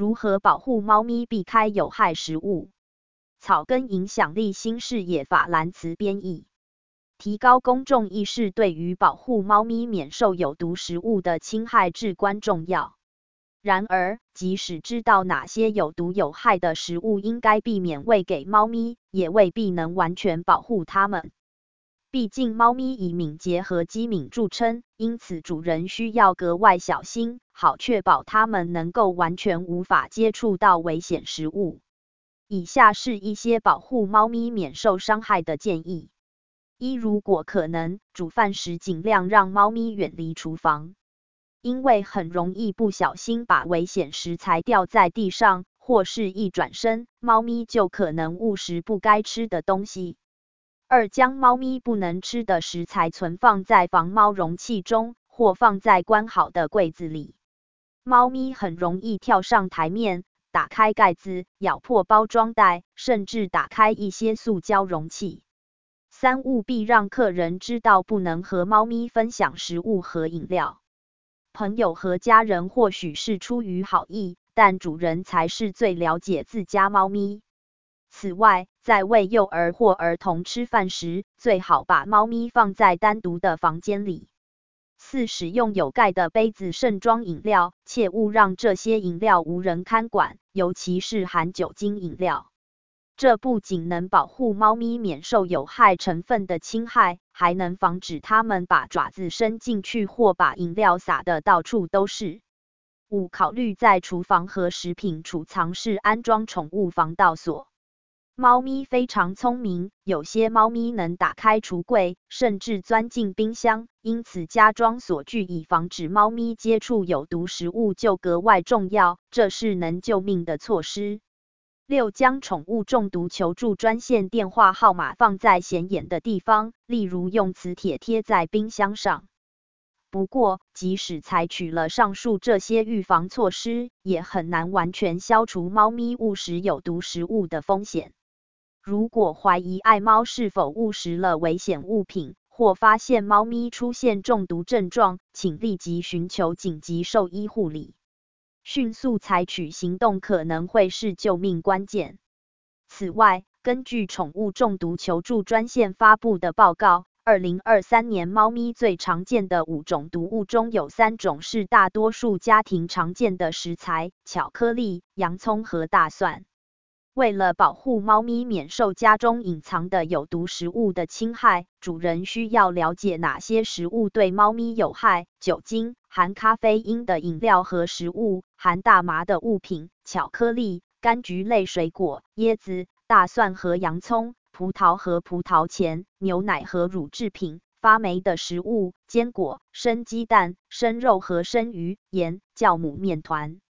如何保护猫咪避开有害食物？草根影响力新视野法兰茨编译。提高公众意识对于保护猫咪免受有毒食物的侵害至关重要。然而，即使知道哪些有毒有害的食物应该避免喂给猫咪，也未必能完全保护它们。毕竟猫咪以敏捷和机敏著称，因此主人需要格外小心，好确保它们能够完全无法接触到危险食物。以下是一些保护猫咪免受伤害的建议。一、如果可能，煮饭时尽量让猫咪远离厨房，因为很容易不小心把危险食材掉在地上，或是一转身，猫咪就可能误食不该吃的东西。二、将猫咪不能吃的食材存放在防猫容器中，或放在关好的柜子里。猫咪很容易跳上台面，打开盖子，咬破包装袋，甚至打开一些塑胶容器。三、务必让客人知道不能和猫咪分享食物和饮料。朋友和家人或许是出于好意，但主人才是最了解自家猫咪。此外，在喂幼儿或儿童吃饭时，最好把猫咪放在单独的房间里。四、使用有盖的杯子盛装饮料，切勿让这些饮料无人看管，尤其是含酒精饮料。这不仅能保护猫咪免受有害成分的侵害，还能防止它们把爪子伸进去或把饮料洒得到处都是。五、考虑在厨房和食品储藏室安装宠物防盗锁。猫咪非常聪明，有些猫咪能打开橱柜，甚至钻进冰箱，因此加装锁具以防止猫咪接触有毒食物就格外重要，这是能救命的措施。六、将宠物中毒求助专线电话号码放在显眼的地方，例如用磁铁贴在冰箱上。不过，即使采取了上述这些预防措施，也很难完全消除猫咪误食有毒食物的风险。如果怀疑爱猫是否误食了危险物品，或发现猫咪出现中毒症状，请立即寻求紧急兽医护理。迅速采取行动可能会是救命关键。此外，根据宠物中毒求助专线发布的报告，2023年猫咪最常见的5种毒物中有3种是大多数家庭常见的食材：巧克力、洋葱和大蒜。为了保护猫咪免受家中隐藏的有毒食物的侵害，主人需要了解哪些食物对猫咪有害。酒精、含咖啡因的饮料和食物，含大麻的物品，巧克力、柑橘类水果，椰子、大蒜和洋葱，葡萄和葡萄钳，牛奶和乳制品，发霉的食物，坚果，生鸡蛋，生肉和生鱼，盐，酵母面团。